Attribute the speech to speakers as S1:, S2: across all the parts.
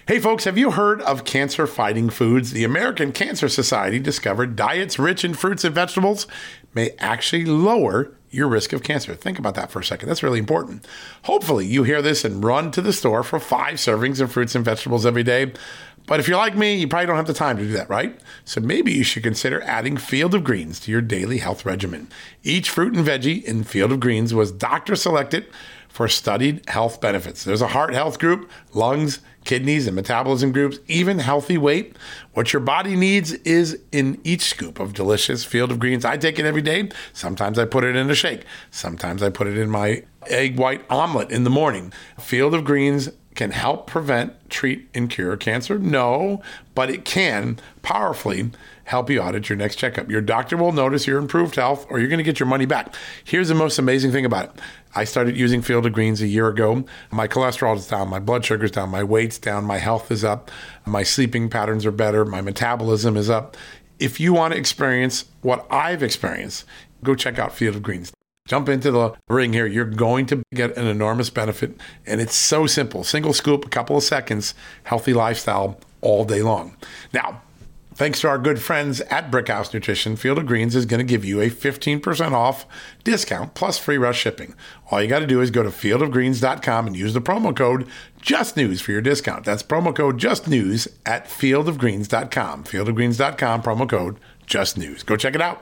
S1: Hey folks, have you heard of cancer-fighting foods? The American Cancer Society discovered diets rich in fruits and vegetables may actually lower your risk of cancer. Think about that for a second. That's really important. Hopefully you hear this and run to the store for 5 servings of fruits and vegetables every day. But if you're like me, you probably don't have the time to do that, right? So maybe you should consider adding Field of Greens to your daily health regimen. Each fruit and veggie in Field of Greens was doctor selected for studied health benefits. There's a heart health group, lungs, kidneys, and metabolism groups, even healthy weight. What your body needs is in each scoop of delicious Field of Greens. I take it every day. Sometimes I put it in a shake. Sometimes I put it in my egg white omelet in the morning. Field of Greens can help prevent, treat, and cure cancer? No, but it can powerfully help you out at your next checkup. Your doctor will notice your improved health, or you're going to get your money back. Here's the most amazing thing about it. I started using Field of Greens a year ago. My cholesterol is down, my blood sugar's down, my weight's down, my health is up, my sleeping patterns are better, my metabolism is up. If you want to experience what I've experienced, go check out Field of Greens. Jump into the ring here. You're going to get an enormous benefit, and it's so simple. Single scoop, a couple of seconds, healthy lifestyle all day long. Now, thanks to our good friends at Brickhouse Nutrition, Field of Greens is going to give you a 15% off discount plus free rush shipping. All you got to do is go to fieldofgreens.com and use the promo code JUSTNEWS for your discount. That's promo code JUSTNEWS at fieldofgreens.com. Fieldofgreens.com, promo code JUSTNEWS. Go check it out.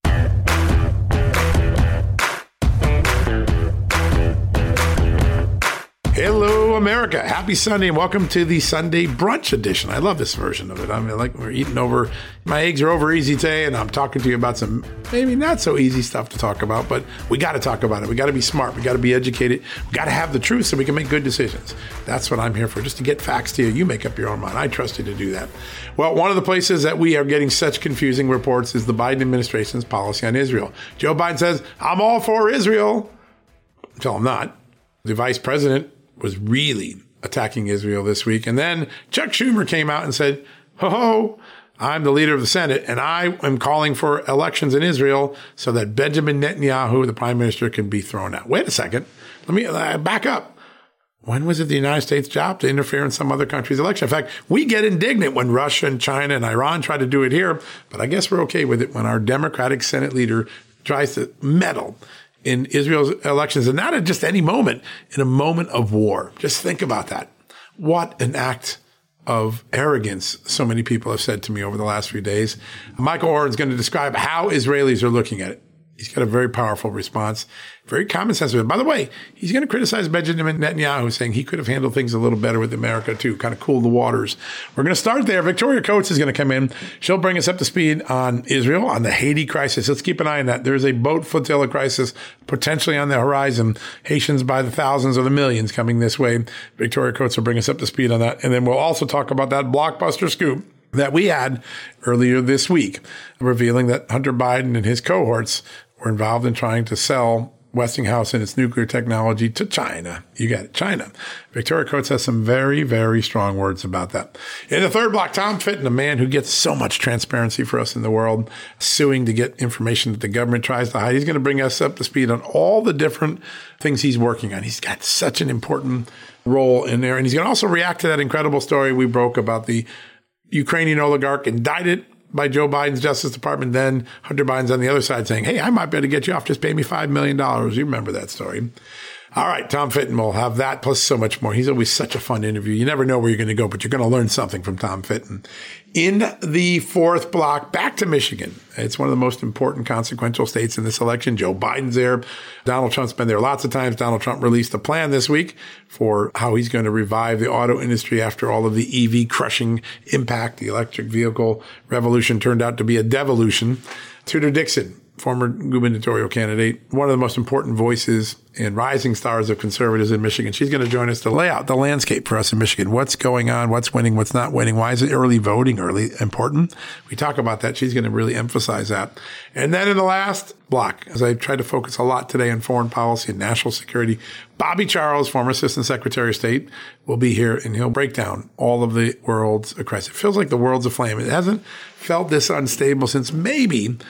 S1: Hello, America. Happy Sunday and welcome to the Sunday brunch edition. I love this version of it. I mean, like we're eating over, my eggs are over easy today, and I'm talking to you about some maybe not so easy stuff to talk about, but we got to talk about it. We got to be smart. We got to be educated. We got to have the truth so we can make good decisions. That's what I'm here for, just to get facts to you. You make up your own mind. I trust you to do that. Well, one of the places that we are getting such confusing reports is the Biden administration's policy on Israel. Joe Biden says, I'm all for Israel, until I'm not. The vice president was really attacking Israel this week. And then Chuck Schumer came out and said, ho, I'm the leader of the Senate, and I am calling for elections in Israel so that Benjamin Netanyahu, the prime minister, can be thrown out. Wait a second. Let me back up. When was it the United States' job to interfere in some other country's election? In fact, we get indignant when Russia and China and Iran try to do it here, but I guess we're okay with it when our Democratic Senate leader tries to meddle in Israel's elections, and not at just any moment, in a moment of war. Just think about that. What an act of arrogance, so many people have said to me over the last few days. Michael Oren's going to describe how Israelis are looking at it. He's got a very powerful response, very common sense of it. By the way, he's going to criticize Benjamin Netanyahu, saying he could have handled things a little better with America too, kind of cool the waters. We're going to start there. Victoria Coates is going to come in. She'll bring us up to speed on Israel, on the Haiti crisis. Let's keep an eye on that. There's a boat flotilla crisis potentially on the horizon. Haitians by the thousands or the millions coming this way. Victoria Coates will bring us up to speed on that. And then we'll also talk about that blockbuster scoop that we had earlier this week, revealing that Hunter Biden and his cohorts were involved in trying to sell Westinghouse and its nuclear technology to China. You got it, China. Victoria Coates has some very, very strong words about that. In the third block, Tom Fitton, a man who gets so much transparency for us in the world, suing to get information that the government tries to hide. He's going to bring us up to speed on all the different things he's working on. He's got such an important role in there. And he's going to also react to that incredible story we broke about the Ukrainian oligarch indicted by Joe Biden's Justice Department. Then Hunter Biden's on the other side saying, hey, I might be able to get you off. Just pay me $5 million. You remember that story. All right, Tom Fitton will have that plus so much more. He's always such a fun interview. You never know where you're going to go, but you're going to learn something from Tom Fitton. In the fourth block, back to Michigan. It's one of the most important consequential states in this election. Joe Biden's there. Donald Trump's been there lots of times. Donald Trump released a plan this week for how he's going to revive the auto industry after all of the EV crushing impact. The electric vehicle revolution turned out to be a devolution. Tudor Dixon, former gubernatorial candidate, one of the most important voices and rising stars of conservatives in Michigan. She's going to join us to lay out the landscape for us in Michigan. What's going on? What's winning? What's not winning? Why is it early voting important? We talk about that. She's going to really emphasize that. And then in the last block, as I try to focus a lot today on foreign policy and national security, Bobby Charles, former Assistant Secretary of State, will be here, and he'll break down all of the world's crisis. It feels like the world's aflame. It hasn't felt this unstable since maybe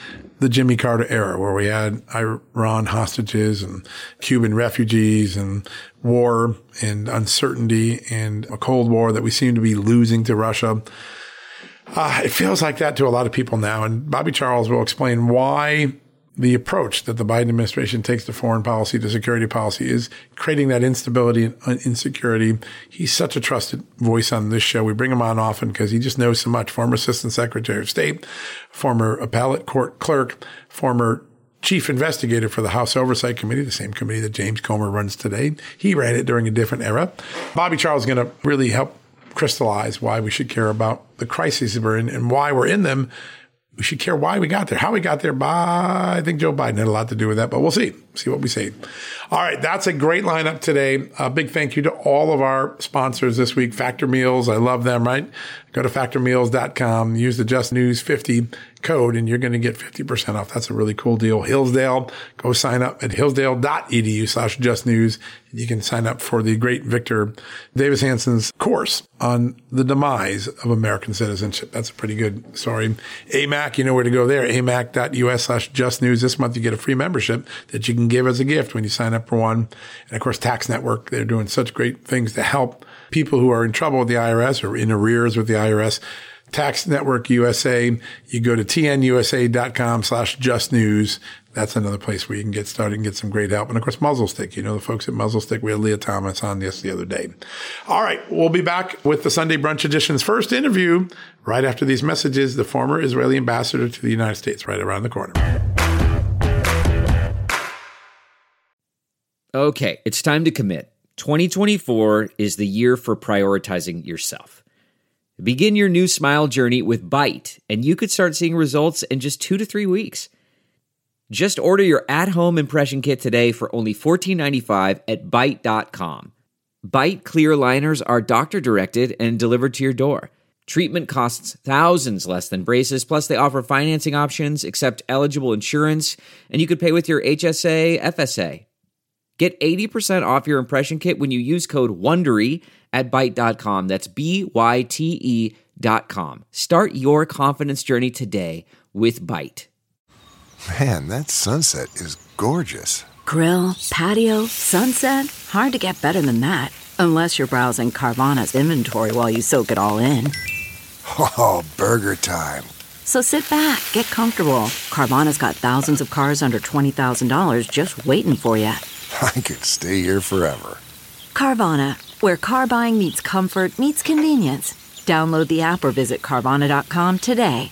S1: the Jimmy Carter era, where we had Iran hostages and Cuban refugees and war and uncertainty and a Cold War that we seem to be losing to Russia. It feels like that to a lot of people now. And Bobby Charles will explain why the approach that the Biden administration takes to foreign policy, to security policy, is creating that instability and insecurity. He's such a trusted voice on this show. We bring him on often because he just knows so much. Former Assistant Secretary of State, former appellate court clerk, former chief investigator for the House Oversight Committee, the same committee that James Comer runs today. He ran it during a different era. Bobby Charles is going to really help crystallize why we should care about the crises we're in and why we're in them. We should care why we got there. How we got there, I think Joe Biden had a lot to do with that, but we'll see what we say. All right, that's a great lineup today. A big thank you to all of our sponsors this week. Factor Meals, I love them, right? Go to factormeals.com, use the Just News 50 code, and you're going to get 50% off. That's a really cool deal. Hillsdale, go sign up at hillsdale.edu/justnews. You can sign up for the great Victor Davis Hanson's course on the demise of American citizenship. That's a pretty good story. AMAC, you know where to go there, amac.us/justnews. This month you get a free membership that you can give as a gift when you sign up for one. And of course, Tax Network, they're doing such great things to help people who are in trouble with the IRS or in arrears with the IRS. Tax Network USA, you go to tnusa.com/justnews. That's another place where you can get started and get some great help. And of course, Muzzle Stick. You know, the folks at Muzzle Stick, we had Leah Thomas on this the other day. All right. We'll be back with the Sunday Brunch Edition's first interview right after these messages. The former Israeli ambassador to the United States right around the corner.
S2: Okay, it's time to commit. 2024 is the year for prioritizing yourself. Begin your new smile journey with Byte, and you could start seeing results in just 2 to 3 weeks. Just order your at-home impression kit today for only $14.95 at Byte.com. Byte clear liners are doctor-directed and delivered to your door. Treatment costs thousands less than braces, plus they offer financing options, accept eligible insurance, and you could pay with your HSA, FSA. Get 80% off your impression kit when you use code WONDERY at Byte.com. That's BYTE.com. Start your confidence journey today with Byte.
S3: Man, that sunset is gorgeous.
S4: Grill, patio, sunset. Hard to get better than that. Unless you're browsing Carvana's inventory while you soak it all in.
S3: Oh, burger time.
S4: So sit back, get comfortable. Carvana's got thousands of cars under $20,000 just waiting for you.
S3: I could stay here forever.
S4: Carvana, where car buying meets comfort, meets convenience. Download the app or visit Carvana.com today.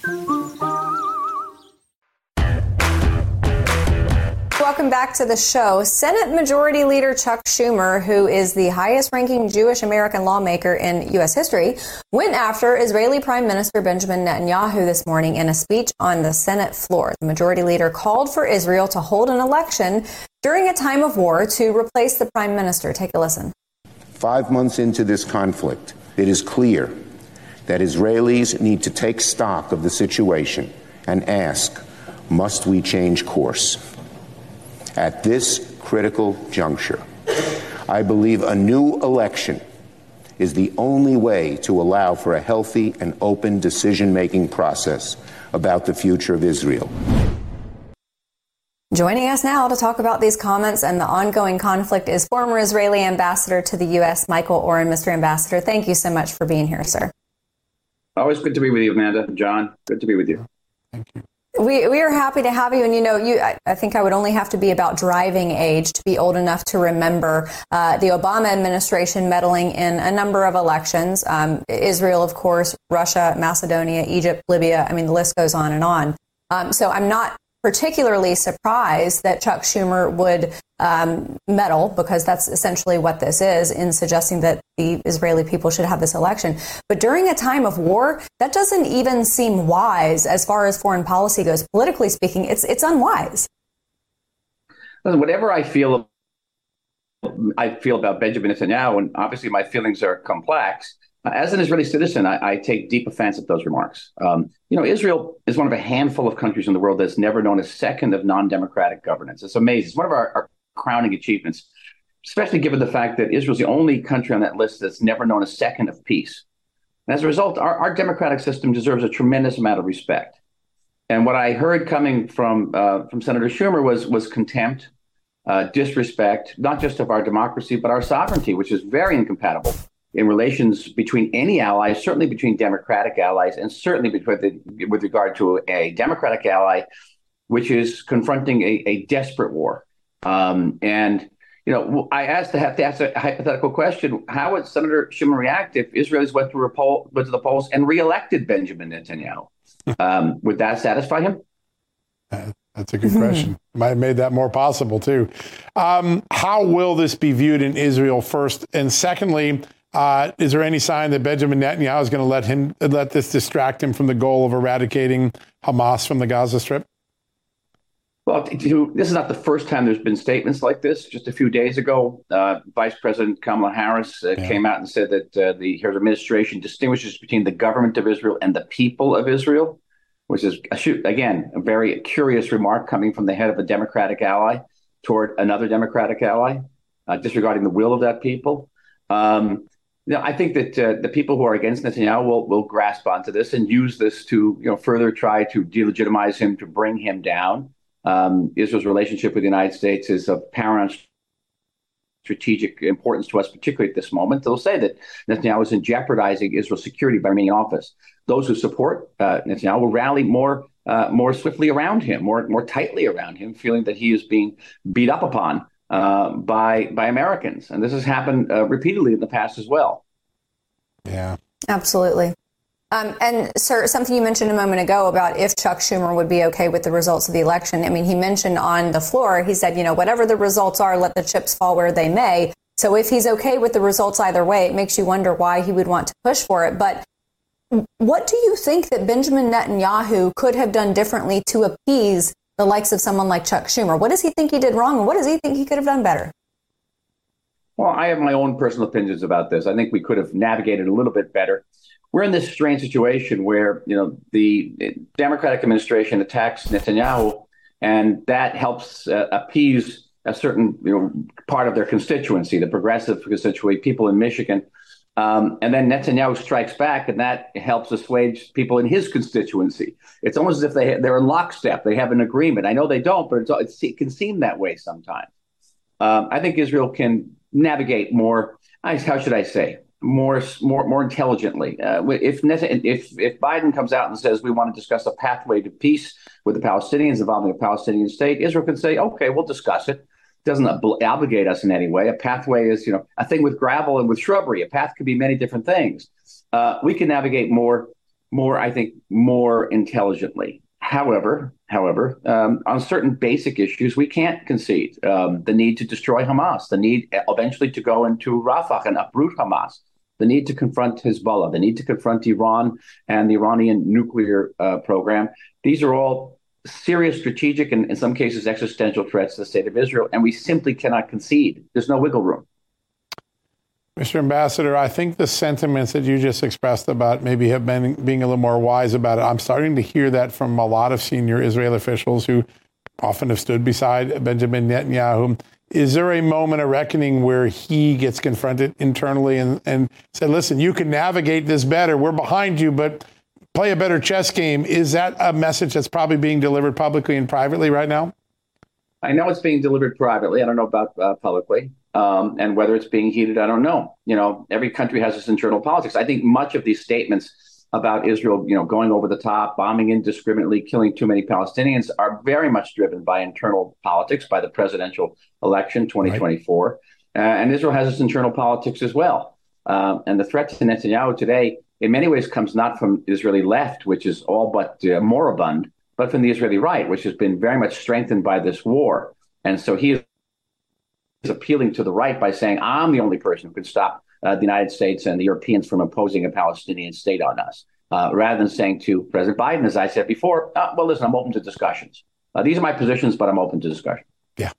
S5: Welcome back to the show. Senate Majority Leader Chuck Schumer, who is the highest-ranking Jewish American lawmaker in U.S. history, went after Israeli Prime Minister Benjamin Netanyahu this morning in a speech on the Senate floor. The Majority Leader called for Israel to hold an election during a time of war to replace the Prime Minister. Take a listen.
S6: 5 months into this conflict, it is clear that Israelis need to take stock of the situation and ask, must we change course? At this critical juncture, I believe a new election is the only way to allow for a healthy and open decision-making process about the future of Israel.
S5: Joining us now to talk about these comments and the ongoing conflict is former Israeli ambassador to the U.S., Michael Oren. Mr. Ambassador, thank you so much for being here, sir.
S7: Always good to be with you, Amanda. John, good to be with you.
S1: Thank you.
S5: We are happy to have you. And, you know, I think I would only have to be about driving age to be old enough to remember the Obama administration meddling in a number of elections. Israel, of course, Russia, Macedonia, Egypt, Libya. I mean, the list goes on and on. So I'm not particularly surprised that Chuck Schumer would meddle, because that's essentially what this is, in suggesting that the Israeli people should have this election. But during a time of war, that doesn't even seem wise as far as foreign policy goes. Politically speaking, it's unwise.
S7: Listen, whatever I feel about Benjamin Netanyahu, and obviously my feelings are complex. As an Israeli citizen, I take deep offense at those remarks. Israel is one of a handful of countries in the world that's never known a second of non-democratic governance. It's amazing. It's one of our crowning achievements, especially given the fact that Israel is the only country on that list that's never known a second of peace. And as a result, our democratic system deserves a tremendous amount of respect. And what I heard coming from Senator Schumer was contempt, disrespect, not just of our democracy, but our sovereignty, which is very incompatible in relations between any allies, certainly between Democratic allies, and certainly with regard to a Democratic ally, which is confronting a desperate war. I have to ask a hypothetical question. How would Senator Schumer react if Israelis went to the polls and reelected Benjamin Netanyahu? Would that satisfy him?
S1: That's a good question. Might have made that more possible, too. How will this be viewed in Israel, first? And secondly, is there any sign that Benjamin Netanyahu is going to let this distract him from the goal of eradicating Hamas from the Gaza Strip?
S7: Well, this is not the first time there's been statements like this. Just a few days ago, Vice President Kamala Harris came out and said that her administration distinguishes between the government of Israel and the people of Israel, which is, again, a very curious remark coming from the head of a Democratic ally toward another Democratic ally, disregarding the will of that people. I think that the people who are against Netanyahu will grasp onto this and use this to further try to delegitimize him, to bring him down. Israel's relationship with the United States is of paramount strategic importance to us, particularly at this moment. They'll say that Netanyahu is jeopardizing Israel's security by remaining in office. Those who support Netanyahu will rally more swiftly around him, more tightly around him, feeling that he is being beat up upon by Americans. And this has happened repeatedly in the past as well.
S1: Yeah,
S5: absolutely. And sir, something you mentioned a moment ago about if Chuck Schumer would be okay with the results of the election. I mean, he mentioned on the floor, he said, whatever the results are, let the chips fall where they may. So if he's okay with the results either way, it makes you wonder why he would want to push for it. But what do you think that Benjamin Netanyahu could have done differently to appease the likes of someone like Chuck Schumer? What does he think he did wrong, and what does he think he could have done better?
S7: Well, I have my own personal opinions about this. I think we could have navigated a little bit better. We're in this strange situation where, the Democratic administration attacks Netanyahu, and that helps appease a certain, part of their constituency, the progressive constituency, people in Michigan. And then Netanyahu strikes back, and that helps assuage people in his constituency. It's almost as if they're in lockstep. They have an agreement. I know they don't, but it can seem that way sometimes. I think Israel can navigate more, how should I say, more intelligently. If Biden comes out and says we want to discuss a pathway to peace with the Palestinians involving a Palestinian state, Israel can say, okay, we'll discuss it. It doesn't obligate us in any way. A pathway is, a thing with gravel and with shrubbery. A path could be many different things. We can navigate more, I think, more intelligently. However, on certain basic issues, we can't concede. The need to destroy Hamas, the need eventually to go into Rafah and uproot Hamas, the need to confront Hezbollah, the need to confront Iran and the Iranian nuclear program. These are all serious strategic and in some cases existential threats to the state of Israel, and we simply cannot concede. There's no wiggle room.
S1: Mr. Ambassador, I think the sentiments that you just expressed about maybe have been being a little more wise about it. I'm starting to hear that from a lot of senior Israeli officials who often have stood beside Benjamin Netanyahu. Is there a moment of reckoning where he gets confronted internally and said, listen, you can navigate this better. We're behind you, but play a better chess game. Is that a message that's probably being delivered publicly and privately right now?
S7: I know it's being delivered privately. I don't know about publicly. And whether it's being heeded, I don't know. Every country has its internal politics. I think much of these statements about Israel, going over the top, bombing indiscriminately, killing too many Palestinians are very much driven by internal politics, by the presidential election 2024. Right. And Israel has its internal politics as well. And the threat to Netanyahu today, in many ways, comes not from the Israeli left, which is all but moribund, but from the Israeli right, which has been very much strengthened by this war. And so he is appealing to the right by saying, I'm the only person who can stop the United States and the Europeans from imposing a Palestinian state on us, rather than saying to President Biden, as I said before, well, listen, I'm open to discussions. These are my positions, but I'm open to discussion.
S1: Yeah.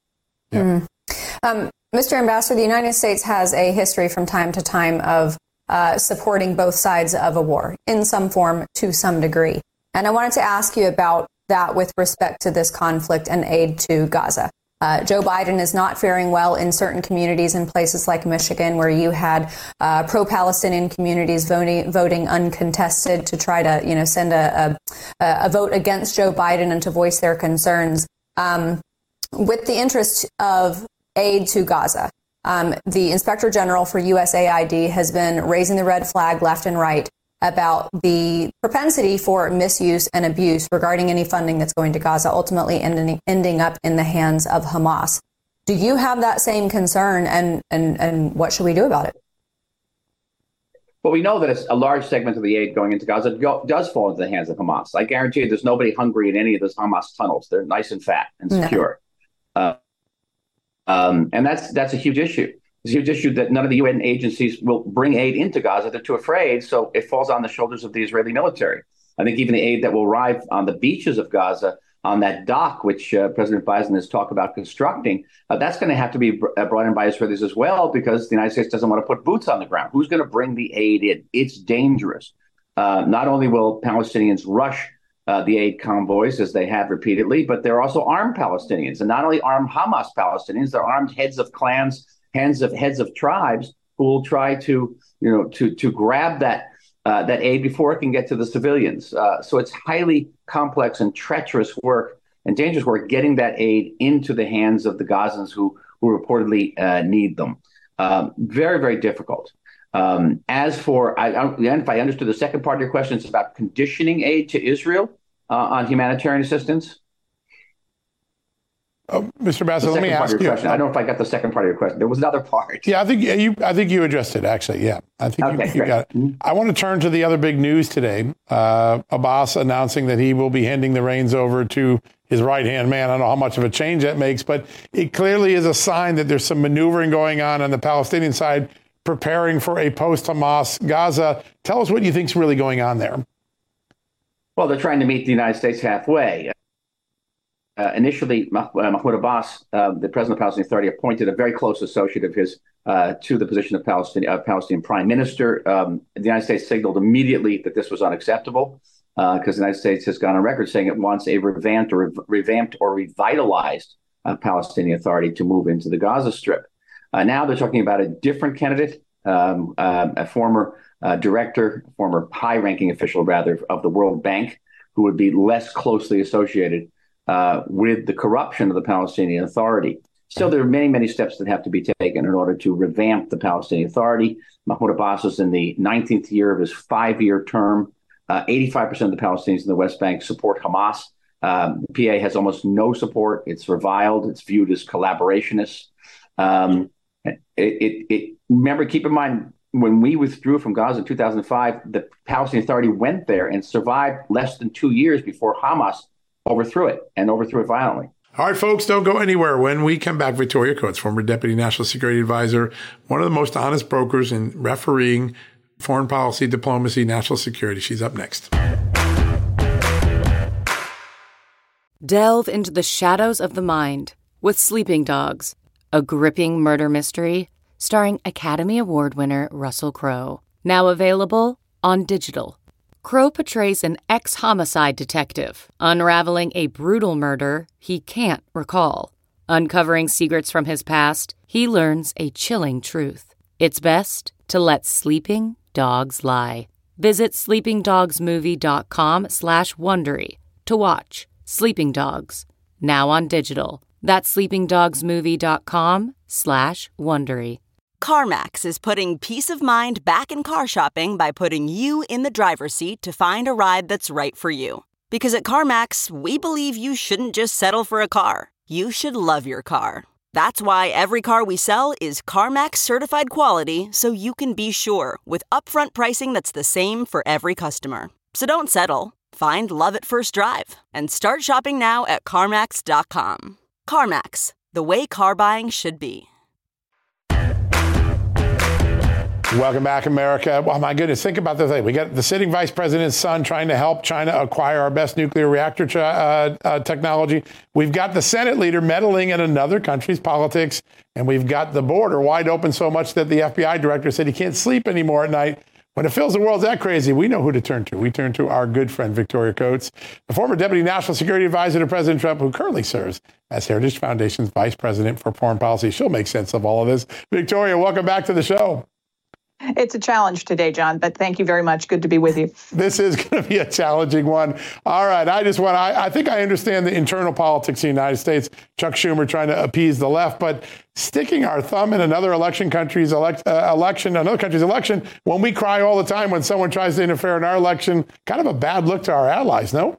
S5: Mr. Ambassador, the United States has a history from time to time of supporting both sides of a war in some form to some degree. And I wanted to ask you about that with respect to this conflict and aid to Gaza. Joe Biden is not faring well in certain communities in places like Michigan, where you had pro-Palestinian communities voting uncontested to try to, send a vote against Joe Biden and to voice their concerns. With the interest of aid to Gaza, the Inspector General for USAID has been raising the red flag left and right about the propensity for misuse and abuse regarding any funding that's going to Gaza, ultimately ending up in the hands of Hamas. Do you have that same concern, and what should we do about it?
S7: Well, we know that a large segment of the aid going into Gaza does fall into the hands of Hamas. I guarantee you there's nobody hungry in any of those Hamas tunnels. They're nice and fat and secure. No. And that's a huge issue. It's a huge issue that none of the UN agencies will bring aid into Gaza. They're too afraid, so it falls on the shoulders of the Israeli military. I think even the aid that will arrive on the beaches of Gaza, on that dock, which President Biden has talked about constructing, that's going to have to be brought in by Israelis as well, because the United States doesn't want to put boots on the ground. Who's going to bring the aid in? It's dangerous. Not only will Palestinians rush the aid convoys, as they have repeatedly, but they're also armed Palestinians, and not only armed Hamas Palestinians, they're armed heads of clans, heads of tribes who will try to grab that aid before it can get to the civilians. So it's highly complex and treacherous work and dangerous work getting that aid into the hands of the Gazans who reportedly need them. Very, very difficult. As for, if I understood the second part of your question, it's about conditioning aid to Israel on humanitarian assistance.
S1: Mr. Bassett, let me ask you.
S7: I don't know if I got the second part of your question. There was another part.
S1: Yeah, I think you addressed it, actually. Yeah, I think you got it. Mm-hmm. I want to turn to the other big news today. Abbas announcing that he will be handing the reins over to his right-hand man. I don't know how much of a change that makes, but it clearly is a sign that there's some maneuvering going on the Palestinian side, preparing for a post-Hamas Gaza. Tell us what you think is really going on there.
S7: Well, they're trying to meet the United States halfway. Initially, Mahmoud Abbas, the president of the Palestinian Authority, appointed a very close associate of his to the position of Palestinian prime minister. The United States signaled immediately that this was unacceptable because the United States has gone on record saying it wants a revamped or revitalized Palestinian Authority to move into the Gaza Strip. Now they're talking about a different candidate, a former former high-ranking official, rather, of the World Bank, who would be less closely associated with the corruption of the Palestinian Authority. Still, there are many, many steps that have to be taken in order to revamp the Palestinian Authority. Mahmoud Abbas is in the 19th year of his 5-year term. 85% of the Palestinians in the West Bank support Hamas. The PA has almost no support. It's reviled. It's viewed as collaborationists. Remember, keep in mind, when we withdrew from Gaza in 2005, the Palestinian Authority went there and survived less than 2 years before Hamas overthrew it violently.
S1: All right, folks, don't go anywhere. When we come back, Victoria Coates, former Deputy National Security Advisor, one of the most honest brokers in refereeing foreign policy, diplomacy, national security. She's up next.
S8: Delve into the shadows of the mind with Sleeping Dogs, a gripping murder mystery starring Academy Award winner Russell Crowe. Now available on digital. Crowe portrays an ex-homicide detective unraveling a brutal murder he can't recall. Uncovering secrets from his past, he learns a chilling truth. It's best to let sleeping dogs lie. Visit sleepingdogsmovie.com/Wondery to watch Sleeping Dogs, now on digital. That's sleepingdogsmovie.com/Wondery.
S9: CarMax is putting peace of mind back in car shopping by putting you in the driver's seat to find a ride that's right for you. Because at CarMax, we believe you shouldn't just settle for a car. You should love your car. That's why every car we sell is CarMax certified quality, so you can be sure with upfront pricing that's the same for every customer. So don't settle. Find love at first drive and start shopping now at CarMax.com. CarMax, the way car buying should be.
S1: Welcome back, America. Well, my goodness, think about this thing. We got the sitting vice president's son trying to help China acquire our best nuclear reactor technology. We've got the Senate leader meddling in another country's politics, and we've got the border wide open so much that the FBI director said he can't sleep anymore at night When it feels the world's that crazy, we know who to turn to. We turn to our good friend, Victoria Coates, the former Deputy National Security Advisor to President Trump, who currently serves as Heritage Foundation's Vice President for Foreign Policy. She'll make sense of all of this. Victoria, welcome back to the show.
S10: It's a challenge today, John, but thank you very much. Good to be with you.
S1: This is going to be a challenging one. All right. I think I understand the internal politics in the United States. Chuck Schumer trying to appease the left, but sticking our thumb in another country's election, when we cry all the time when someone tries to interfere in our election, kind of a bad look to our allies, no?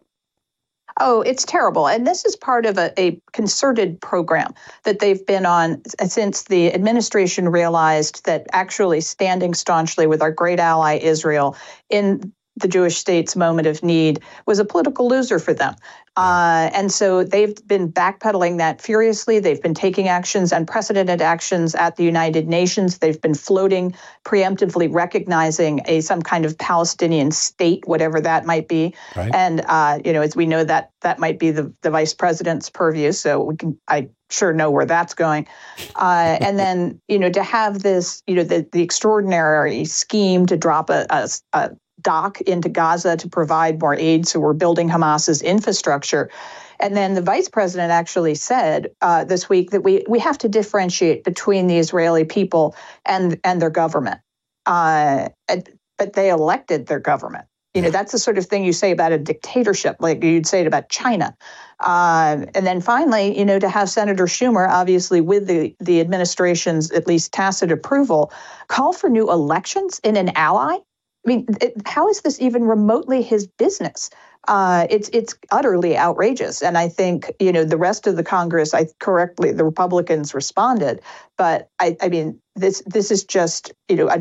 S10: Oh, it's terrible. And this is part of a concerted program that they've been on since the administration realized that actually standing staunchly with our great ally Israel in the Jewish state's moment of need was a political loser for them. And so they've been backpedaling that furiously. They've been taking actions, unprecedented actions at the United Nations. They've been floating, preemptively recognizing some kind of Palestinian state, whatever that might be. Right. And, as we know, that might be the vice president's purview. So I sure know where that's going. And then, to have this, the extraordinary scheme to drop a dock into Gaza to provide more aid. So we're building Hamas's infrastructure. And then the vice president actually said this week that we have to differentiate between the Israeli people and their government. But they elected their government. That's the sort of thing you say about a dictatorship, like you'd say it about China. And then finally, to have Senator Schumer, obviously with the administration's at least tacit approval, call for new elections in an ally. I mean, how is this even remotely his business? It's utterly outrageous. And I think, the rest of the Congress, the Republicans responded. But I mean, this is just,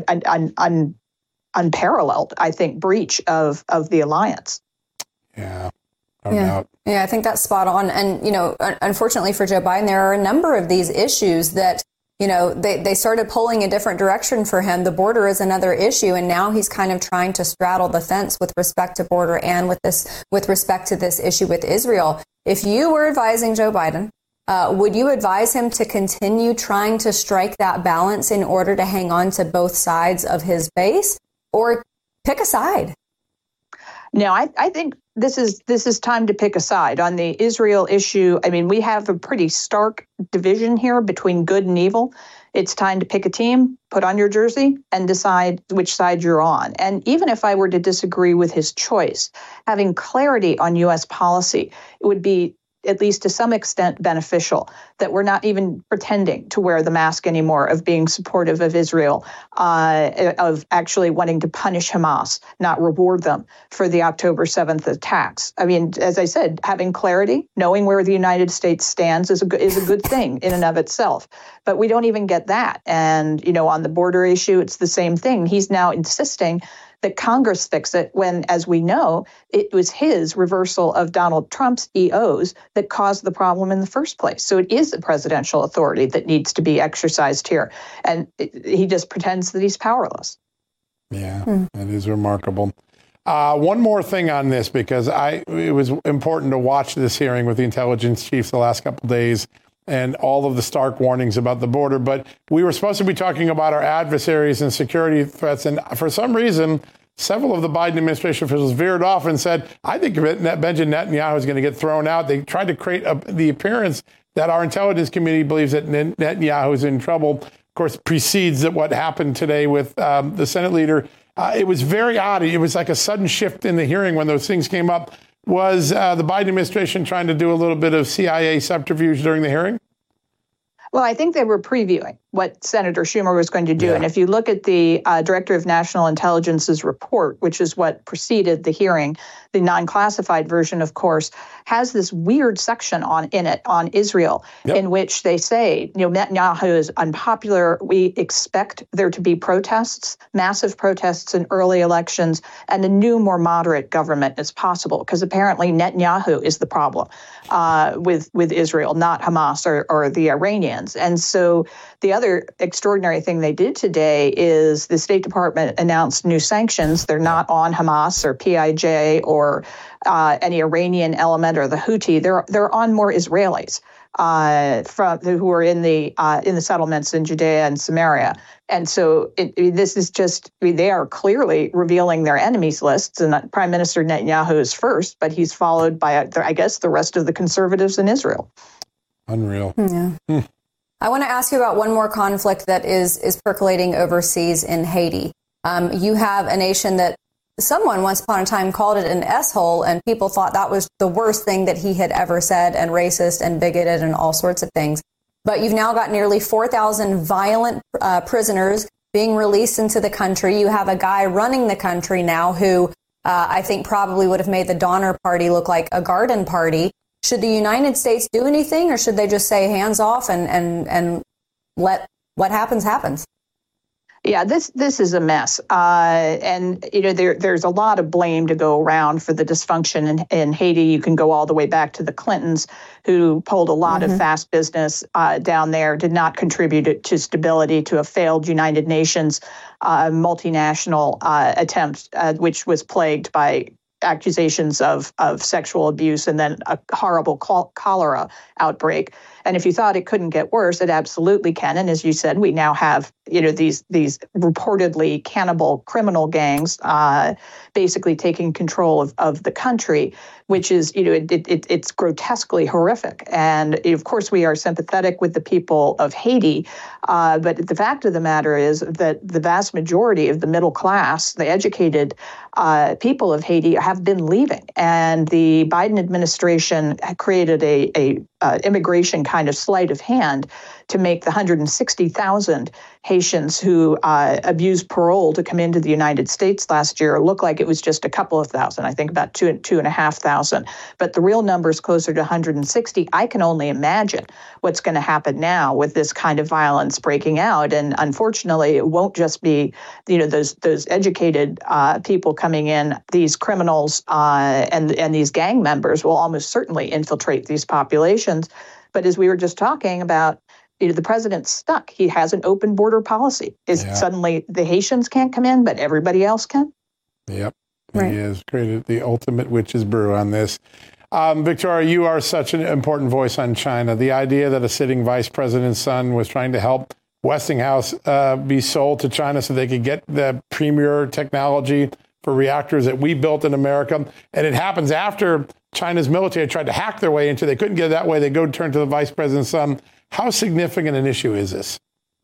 S10: an unparalleled, I think, breach of the alliance.
S1: Yeah.
S5: Yeah, I think that's spot on. And, unfortunately for Joe Biden, there are a number of these issues that they started pulling a different direction for him. The border is another issue, and now he's kind of trying to straddle the fence with respect to border and with respect to this issue with Israel. If you were advising Joe Biden, would you advise him to continue trying to strike that balance in order to hang on to both sides of his base, or pick a side?
S10: No, I think this is time to pick a side on the Israel issue. I mean, we have a pretty stark division here between good and evil. It's time to pick a team, put on your jersey, and decide which side you're on. And even if I were to disagree with his choice, having clarity on U.S. policy, it would be at least to some extent beneficial that we're not even pretending to wear the mask anymore of being supportive of Israel, of actually wanting to punish Hamas, not reward them for the October 7th attacks. I mean, as I said, having clarity, knowing where the United States stands is a good thing in and of itself. But we don't even get that. And, on the border issue, it's the same thing. He's now insisting that Congress fix it when, as we know, it was his reversal of Donald Trump's EOs that caused the problem in the first place. So it is a presidential authority that needs to be exercised here. And he just pretends that he's powerless.
S1: Yeah, It is remarkable. One more thing on this, because it was important to watch this hearing with the intelligence chiefs the last couple of days and all of the stark warnings about the border. But we were supposed to be talking about our adversaries and security threats. And for some reason, several of the Biden administration officials veered off and said, I think Benjamin Netanyahu is going to get thrown out. They tried to create the appearance that our intelligence community believes that Netanyahu is in trouble. Of course, precedes what happened today with the Senate leader. It was very odd. It was like a sudden shift in the hearing when those things came up. Was the Biden administration trying to do a little bit of CIA subterfuge during the hearing?
S10: Well, I think they were previewing what Senator Schumer was going to do. Yeah. And if you look at the Director of National Intelligence's report, which is what preceded the hearing, the non-classified version, of course, has this weird section in it on Israel, in which they say, Netanyahu is unpopular. We expect there to be protests, massive protests in early elections, and a new, more moderate government is possible, because apparently Netanyahu is the problem with Israel, not Hamas or the Iranians. And so the other extraordinary thing they did today is the State Department announced new sanctions. They're not on Hamas or PIJ or any Iranian element or the Houthi. They're on more Israelis. who are in the settlements in Judea and Samaria. And so this is just, they are clearly revealing their enemies lists. And Prime Minister Netanyahu is first, but he's followed by, I guess, the rest of the conservatives in Israel.
S1: Unreal.
S5: Yeah. I want to ask you about one more conflict that is percolating overseas in Haiti. You have a nation that someone once upon a time called it an S-hole, and people thought that was the worst thing that he had ever said, and racist and bigoted and all sorts of things. But you've now got nearly 4,000 violent prisoners being released into the country. You have a guy running the country now who I think probably would have made the Donner Party look like a garden party. Should the United States do anything, or should they just say hands off and let what happens happens?
S10: Yeah, this is a mess. And, there's a lot of blame to go around for the dysfunction in Haiti. You can go all the way back to the Clintons, who pulled a lot of fast business down there, did not contribute to stability, to a failed United Nations multinational attempt, which was plagued by accusations of sexual abuse and then a horrible cholera outbreak. And if you thought it couldn't get worse, it absolutely can. And as you said, we now have, these reportedly cannibal criminal gangs basically taking control of the country, which is, it's grotesquely horrific. And of course, we are sympathetic with the people of Haiti. But the fact of the matter is that the vast majority of the middle class, the educated people of Haiti have been leaving. And the Biden administration created a immigration kind of sleight of hand to make the 160,000 Haitians who abused parole to come into the United States last year look like it was just a couple of thousand, I think about 2,500. But the real number is closer to 160. I can only imagine what's going to happen now with this kind of violence breaking out. And unfortunately, it won't just be, those educated people coming in. These criminals and these gang members will almost certainly infiltrate these populations. But as we were just talking about, the president's stuck. He has an open border policy. Suddenly the Haitians can't come in, but everybody else can?
S1: Yep. Right. He has created the ultimate witch's brew on this. Victoria, you are such an important voice on China. The idea that a sitting vice president's son was trying to help Westinghouse be sold to China so they could get the premier technology for reactors that we built in America. And it happens after China's military tried to hack their way into it. They couldn't get it that way. They go turn to the vice president's son. How significant an issue is this?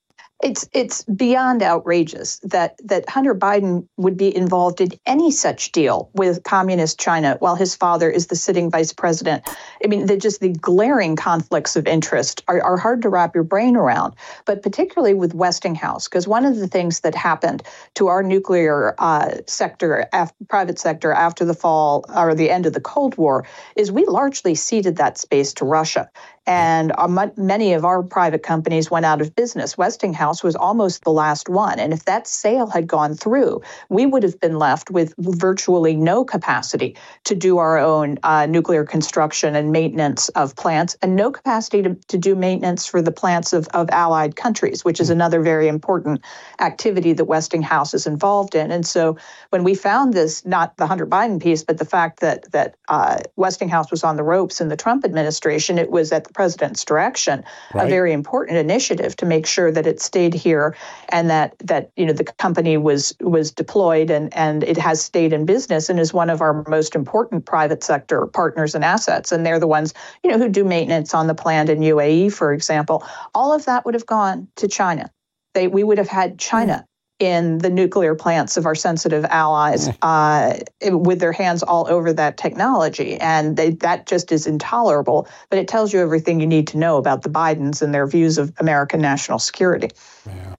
S10: It's beyond outrageous that Hunter Biden would be involved in any such deal with communist China while his father is the sitting vice president. I mean, the glaring conflicts of interest are hard to wrap your brain around, but particularly with Westinghouse, because one of the things that happened to our nuclear sector, private sector after the fall or the end of the Cold War is we largely ceded that space to Russia. And many of our private companies went out of business. Westinghouse was almost the last one. And if that sale had gone through, we would have been left with virtually no capacity to do our own nuclear construction and maintenance of plants, and no capacity to do maintenance for the plants of allied countries, which is another very important activity that Westinghouse is involved in. And so when we found this, not the Hunter Biden piece, but the fact that Westinghouse was on the ropes in the Trump administration, it was at the president's direction, right, a very important initiative to make sure that it stayed here and that the company was deployed and it has stayed in business and is one of our most important private sector partners and assets. And they're the ones, who do maintenance on the plant in UAE, for example. All of that would have gone to China. We would have had China in the nuclear plants of our sensitive allies with their hands all over that technology. And that just is intolerable. But it tells you everything you need to know about the Bidens and their views of American national security.
S1: Yeah.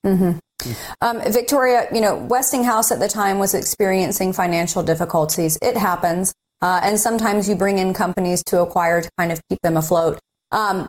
S5: Mm-hmm. Victoria, Westinghouse at the time was experiencing financial difficulties. It happens. And sometimes you bring in companies to acquire to kind of keep them afloat. Why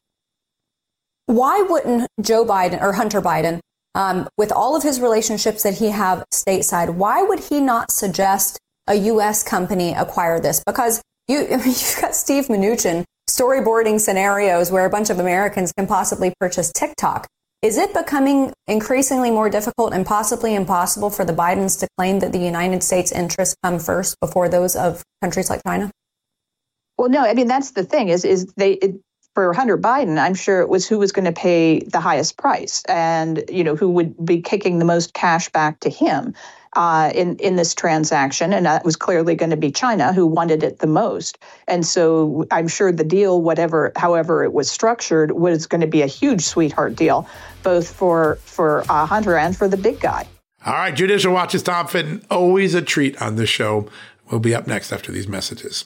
S5: wouldn't Joe Biden or Hunter Biden, with all of his relationships that he have stateside, why would he not suggest a U.S. company acquire this? Because you've got Steve Mnuchin storyboarding scenarios where a bunch of Americans can possibly purchase TikTok. Is it becoming increasingly more difficult and possibly impossible for the Bidens to claim that the United States interests come first before those of countries like China?
S10: Well, no, I mean, that's the thing is for Hunter Biden, I'm sure it was who was going to pay the highest price and, who would be kicking the most cash back to him in this transaction. And that was clearly going to be China, who wanted it the most. And so I'm sure the deal, however it was structured, was going to be a huge sweetheart deal, both for Hunter and for the big guy.
S1: All right, Judicial Watch's Tom Fitton, always a treat on this show. We'll be up next after these messages.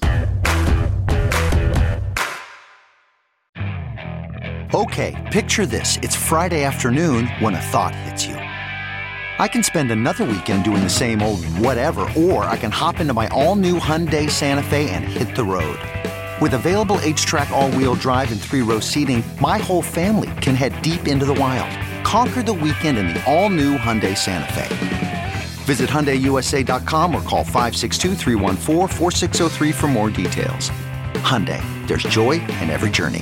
S11: Okay, picture this. It's Friday afternoon when a thought hits you. I can spend another weekend doing the same old whatever, or I can hop into my all-new Hyundai Santa Fe and hit the road. With available H-Track all-wheel drive and 3-row seating, my whole family can head deep into the wild. Conquer the weekend in the all-new Hyundai Santa Fe. Visit HyundaiUSA.com or call 562-314-4603 for more details. Hyundai, there's joy in every journey.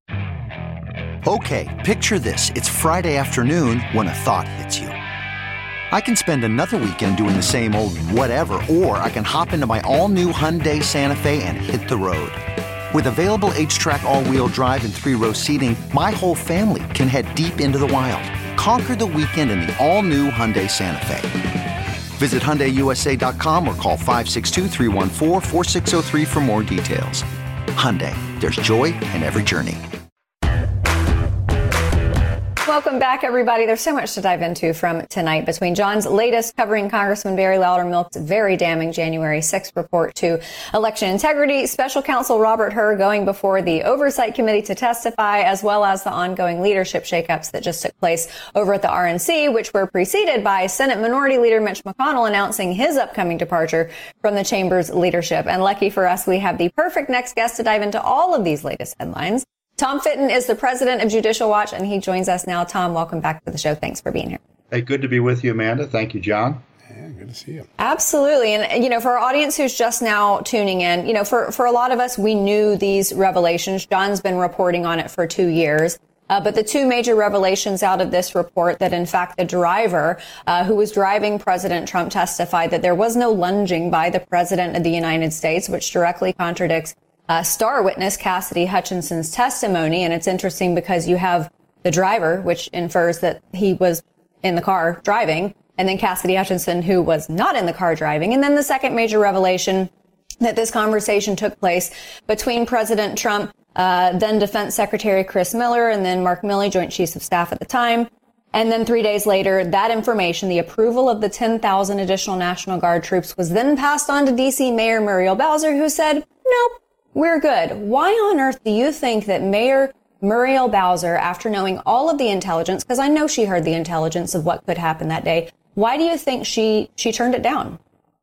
S11: Okay, picture this. It's Friday afternoon when a thought hits you. I can spend another weekend doing the same old whatever, or I can hop into my all-new Hyundai Santa Fe and hit the road. With available H-Track all-wheel drive and 3-row seating, my whole family can head deep into the wild. Conquer the weekend in the all-new Hyundai Santa Fe. Visit HyundaiUSA.com or call 562-314-4603 for more details. Hyundai, there's joy in every journey.
S5: Welcome back, everybody. There's so much to dive into from tonight, between John's latest covering Congressman Barry Loudermilk's very damning January 6th report to election integrity, special counsel Robert Hur going before the Oversight Committee to testify, as well as the ongoing leadership shakeups that just took place over at the RNC, which were preceded by Senate Minority Leader Mitch McConnell announcing his upcoming departure from the chamber's leadership. And lucky for us, we have the perfect next guest to dive into all of these latest headlines. Tom Fitton is the president of Judicial Watch, and he joins us now. Tom, welcome back to the show. Thanks for being here.
S12: Hey, good to be with you, Amanda. Thank you, John.
S1: Yeah, good to see you.
S5: Absolutely. And, for our audience who's just now tuning in, for a lot of us, we knew these revelations. John's been reporting on it for 2 years. But the two major revelations out of this report, that in fact the driver who was driving President Trump testified that there was no lunging by the president of the United States, which directly contradicts star witness Cassidy Hutchinson's testimony. And it's interesting because you have the driver, which infers that he was in the car driving, and then Cassidy Hutchinson, who was not in the car driving. And then the second major revelation, that this conversation took place between President Trump, then Defense Secretary Chris Miller, and then Mark Milley, Joint Chiefs of Staff at the time. And then 3 days later, that information, the approval of the 10,000 additional National Guard troops, was then passed on to D.C. Mayor Muriel Bowser, who said, nope, we're good. Why on earth do you think that Mayor Muriel Bowser, after knowing all of the intelligence, because I know she heard the intelligence of what could happen that day, why do you think she turned it down?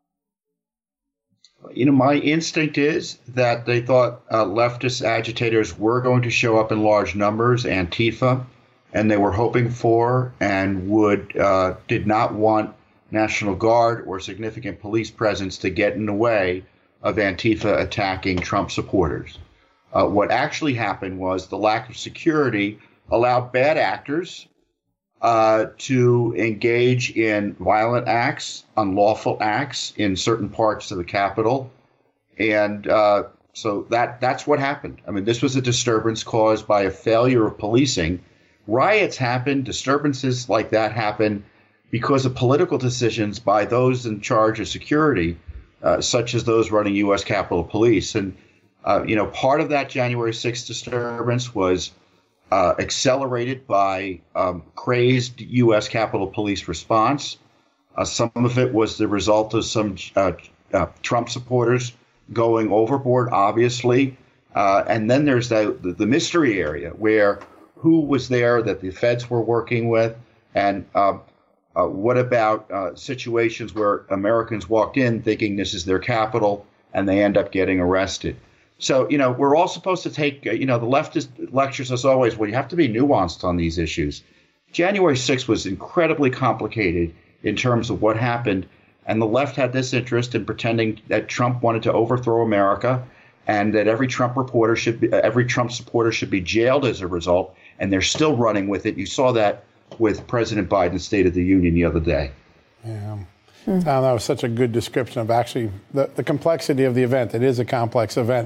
S12: My instinct is that they thought leftist agitators were going to show up in large numbers, Antifa, and they were hoping for and did not want National Guard or significant police presence to get in the way of Antifa attacking Trump supporters. What actually happened was the lack of security allowed bad actors to engage in violent acts, unlawful acts in certain parts of the Capitol. And so that's what happened. I mean, this was a disturbance caused by a failure of policing. Riots happen, disturbances like that happen because of political decisions by those in charge of security, such as those running U.S. Capitol Police. And, part of that January 6th disturbance was accelerated by crazed U.S. Capitol Police response. Some of it was the result of some Trump supporters going overboard, obviously. And then there's the mystery area where who was there that the feds were working with, and what about situations where Americans walked in thinking this is their capital and they end up getting arrested. So, we're all supposed to take, the leftist lectures us always, well, you have to be nuanced on these issues. January 6th was incredibly complicated in terms of what happened. And the left had this interest in pretending that Trump wanted to overthrow America and that every Trump supporter should be jailed as a result. And they're still running with it. You saw that with President Biden's State of the Union the other day.
S1: Yeah. That was such a good description of actually the complexity of the event. It is a complex event.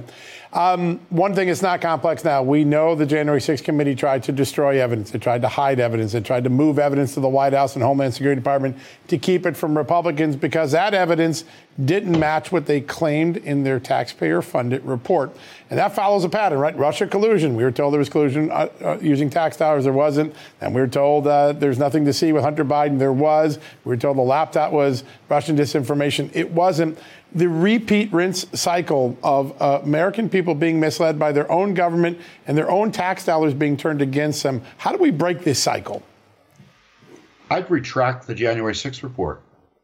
S1: One thing is not complex now. We know the January 6th committee tried to destroy evidence. It tried to hide evidence. It tried to move evidence to the White House and Homeland Security Department to keep it from Republicans because that evidence didn't match what they claimed in their taxpayer-funded report. And that follows a pattern, right? Russia collusion. We were told there was collusion using tax dollars. There wasn't. And we were told there's nothing to see with Hunter Biden. There was. We were told the laptop was Russian disinformation. It wasn't. The repeat rinse cycle of American people being misled by their own government and their own tax dollars being turned against them. How do we break this cycle?
S12: I'd retract the January 6th report.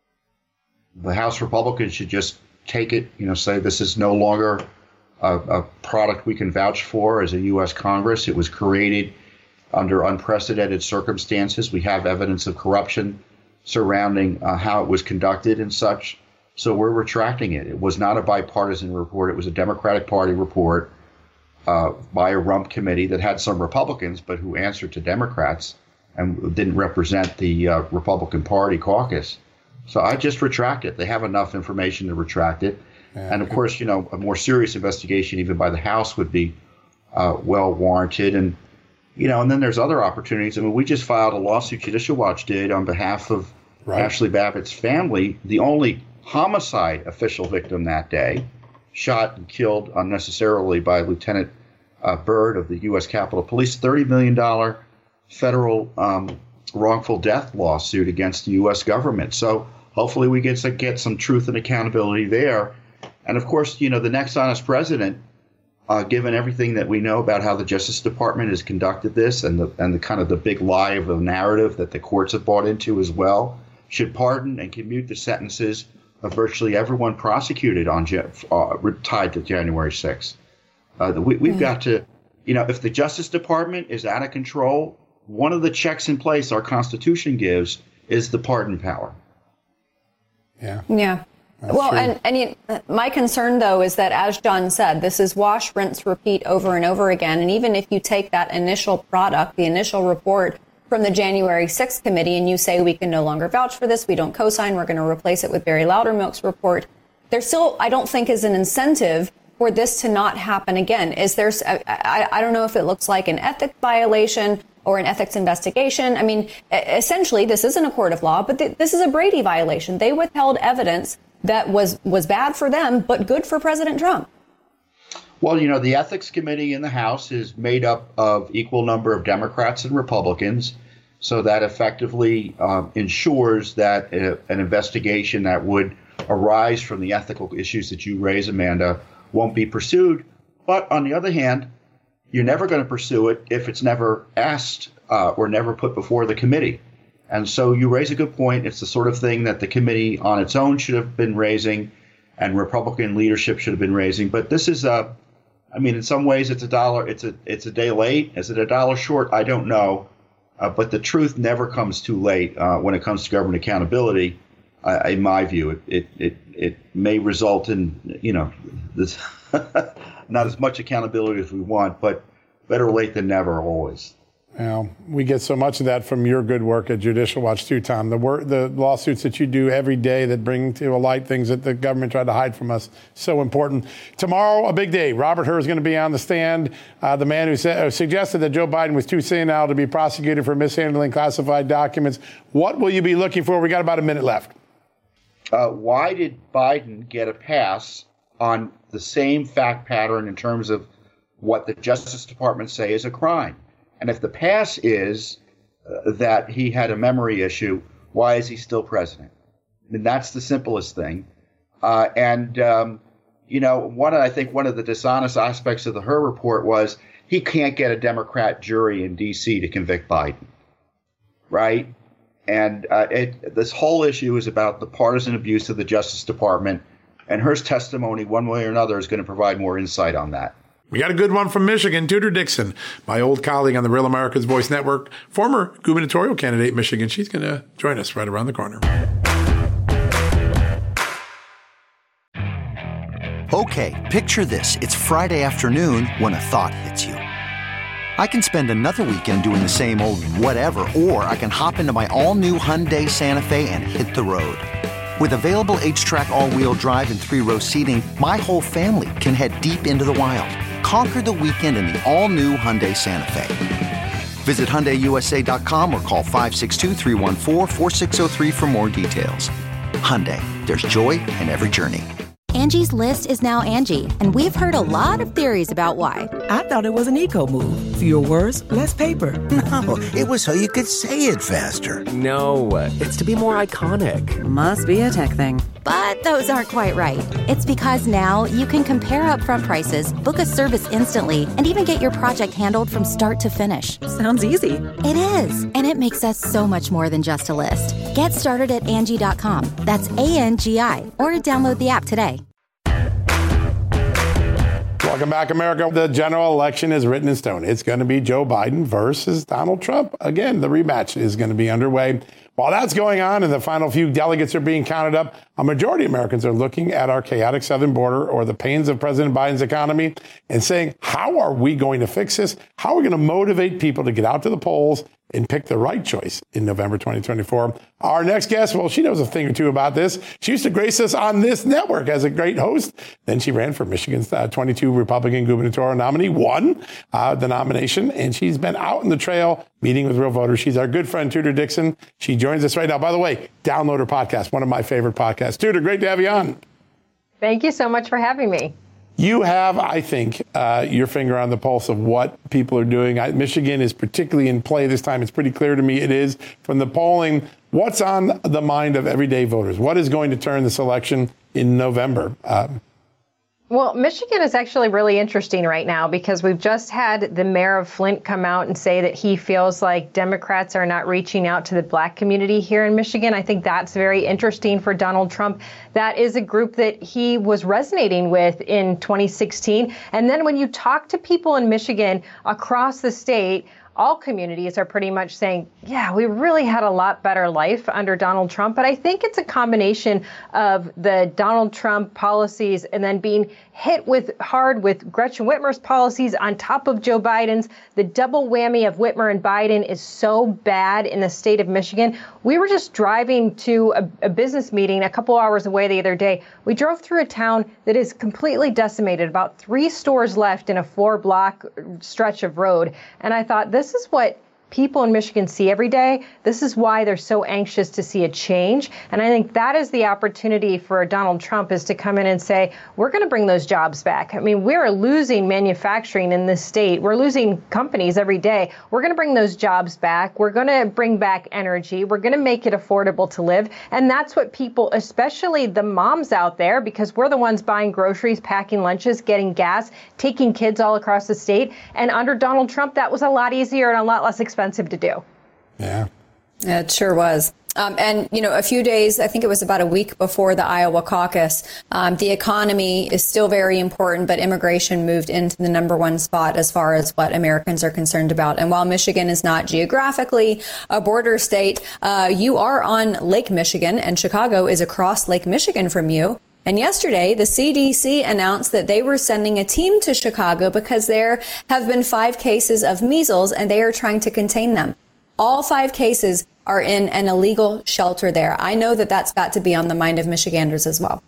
S12: The House Republicans should just take it, say this is no longer a product we can vouch for as a U.S. Congress. It was created under unprecedented circumstances. We have evidence of corruption surrounding how it was conducted and such. So we're retracting it. It was not a bipartisan report. It was a Democratic Party report by a rump committee that had some Republicans, but who answered to Democrats and didn't represent the Republican Party caucus. So I just retract it. They have enough information to retract it. And of course, a more serious investigation even by the House would be well warranted. And, and then there's other opportunities. I mean, we just filed a lawsuit, Judicial Watch did, on behalf of Ashley Babbitt's family, the only homicide official victim that day, shot and killed unnecessarily by Lieutenant Byrd of the U.S. Capitol Police, $30 million federal wrongful death lawsuit against the U.S. government. So hopefully we get some truth and accountability there. And of course, the next honest president, given everything that we know about how the Justice Department has conducted this and the kind of the big lie of a narrative that the courts have bought into as well, should pardon and commute the sentences of virtually everyone prosecuted on tied to January 6th. We've got to, if the Justice Department is out of control, one of the checks in place our Constitution gives is the pardon power.
S5: Yeah. Well, and my concern, though, is that, as John said, this is wash, rinse, repeat over and over again. And even if you take that initial product, the initial report from the January 6th committee, and you say we can no longer vouch for this, we don't co-sign, we're going to replace it with Barry Loudermilk's report, there still, I don't think, is an incentive for this to not happen again. Is there? I don't know if it looks like an ethics violation or an ethics investigation. I mean, essentially, this isn't a court of law, but this is a Brady violation. They withheld evidence that was bad for them, but good for President Trump.
S12: Well, the Ethics Committee in the House is made up of equal number of Democrats and Republicans, so that effectively ensures that an investigation that would arise from the ethical issues that you raise, Amanda, won't be pursued. But on the other hand, you're never going to pursue it if it's never asked or never put before the committee. And so you raise a good point. It's the sort of thing that the committee on its own should have been raising and Republican leadership should have been raising. But this is in some ways it's a day late. Is it a dollar short? I don't know. But the truth never comes too late when it comes to government accountability. In my view, it may result in, this not as much accountability as we want, but better late than never always.
S1: Well, we get so much of that from your good work at Judicial Watch too, Tom. The lawsuits that you do every day that bring to light things that the government tried to hide from us, so important. Tomorrow, a big day. Robert Hur is going to be on the stand. The man who suggested that Joe Biden was too senile to be prosecuted for mishandling classified documents. What will you be looking for? We got about a minute left.
S12: Why did Biden get a pass on the same fact pattern in terms of what the Justice Department say is a crime? And if the pass is that he had a memory issue, why is he still president? I mean, that's the simplest thing. I think one of the dishonest aspects of the Hur report was he can't get a Democrat jury in D.C. to convict Biden, right? And this whole issue is about the partisan abuse of the Justice Department, and Hur's testimony, one way or another, is going to provide more insight on that.
S1: We got a good one from Michigan. Tudor Dixon, my old colleague on the Real America's Voice Network, former gubernatorial candidate in Michigan. She's going to join us right around the corner.
S11: Okay, picture this. It's Friday afternoon when a thought hits you. I can spend another weekend doing the same old whatever, or I can hop into my all-new Hyundai Santa Fe and hit the road. With available H-Track all-wheel drive and 3-row seating, my whole family can head deep into the wild. Conquer the weekend in the all-new Hyundai Santa Fe. Visit HyundaiUSA.com or call 562-314-4603 for more details. Hyundai, there's joy in every journey.
S13: Angie's List is now Angie, and we've heard a lot of theories about why.
S14: I thought it was an eco move. Fewer words, less paper.
S15: No, it was so you could say it faster.
S16: No, it's to be more iconic.
S4: Must be a tech thing.
S13: But those aren't quite right. It's because now you can compare upfront prices, book a service instantly, and even get your project handled from start to finish.
S14: Sounds easy.
S13: It is, and it makes us so much more than just a list. Get started at Angie.com. That's ANGI, or download the app today.
S1: Welcome back, America. The general election is written in stone. It's going to be Joe Biden versus Donald Trump. Again, the rematch is going to be underway. While that's going on and the final few delegates are being counted up, a majority of Americans are looking at our chaotic southern border or the pains of President Biden's economy and saying, how are we going to fix this? How are we going to motivate people to get out to the polls and pick the right choice in November 2024? Our next guest, well, she knows a thing or two about this. She used to grace us on this network as a great host. Then she ran for Michigan's 22 Republican gubernatorial nominee, won the nomination, and she's been out in the trail meeting with real voters. She's our good friend, Tudor Dixon. She joins us right now. By the way, download her podcast, one of my favorite podcasts. Tudor, great to have you on.
S17: Thank you so much for having me.
S1: You have, I think, your finger on the pulse of what people are doing. Michigan is particularly in play this time. It's pretty clear to me it is from the polling. What's on the mind of everyday voters? What is going to turn this election in November?
S17: Well, Michigan is actually really interesting right now because we've just had the mayor of Flint come out and say that he feels like Democrats are not reaching out to the black community here in Michigan. I think that's very interesting for Donald Trump. That is a group that he was resonating with in 2016. And then when you talk to people in Michigan across the state, all communities are pretty much saying, yeah, we really had a lot better life under Donald Trump. But I think it's a combination of the Donald Trump policies and then being hit hard with Gretchen Whitmer's policies on top of Joe Biden's. The double whammy of Whitmer and Biden is so bad in the state of Michigan. We were just driving to a business meeting a couple hours away the other day. We drove through a town that is completely decimated, about 3 stores left in a 4-block stretch of road. And I thought, this is what people in Michigan see every day. This is why they're so anxious to see a change. And I think that is the opportunity for Donald Trump, is to come in and say, we're going to bring those jobs back. I mean, we're losing manufacturing in this state. We're losing companies every day. We're going to bring those jobs back. We're going to bring back energy. We're going to make it affordable to live. And that's what people, especially the moms out there, because we're the ones buying groceries, packing lunches, getting gas, taking kids all across the state. And under Donald Trump, that was a lot easier and a lot less expensive to do.
S1: Yeah,
S5: it sure was. And, you know, a few days, I think it was about a week before the Iowa caucus, the economy is still very important, but immigration moved into the #1 spot as far as what Americans are concerned about. And while Michigan is not geographically a border state, you are on Lake Michigan, and Chicago is across Lake Michigan from you. And yesterday, the CDC announced that they were sending a team to Chicago because there have been 5 cases of measles and they are trying to contain them. All 5 cases are in an illegal shelter there. I know that that's got to be on the mind of Michiganders as well.